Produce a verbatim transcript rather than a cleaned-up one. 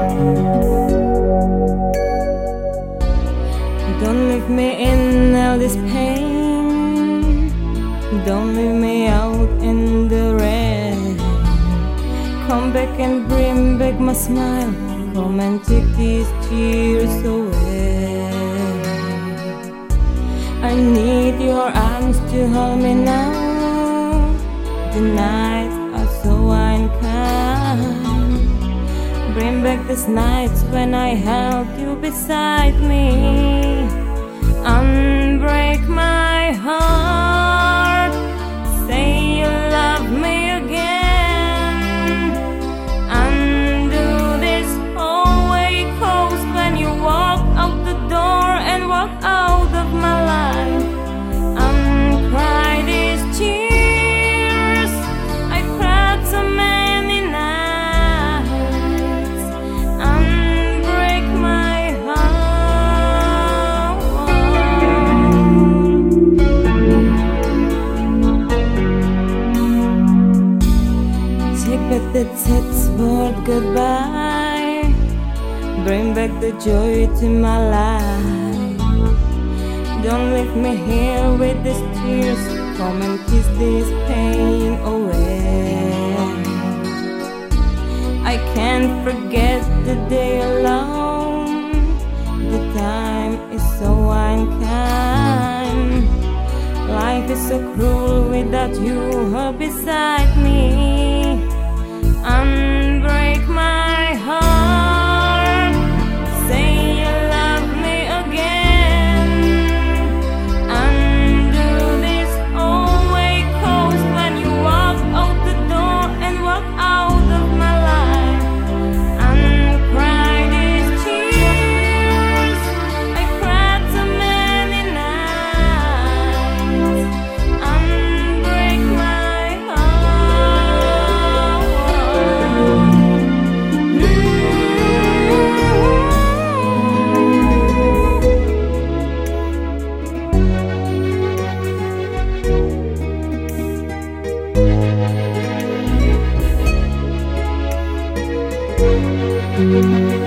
Don't leave me in all this pain. Don't leave me out in the rain. Come back and bring back my smile. Come and take these tears away. I need your arms to hold me now. The nights are so unkind. Bring back these nights when I held you beside me. Unbreak my heart. Say you love me again. Undo this hallway close when you walk out the door and walk out of my life. Uncry these tears I cried so many nights. Unbreak my heart. Take back the text word goodbye. Bring back the joy to my life. Don't leave me here with these tears. Come and kiss this pain away. I can't forget the day alone. The time is so unkind. Life is so cruel without you here beside me. Unbreak my heart. Say you love me again. Undo this hallway close when you walk out the door and walk out of my life. Uncry these tears I cried so many nights. Unbreak my heart. Mm-hmm.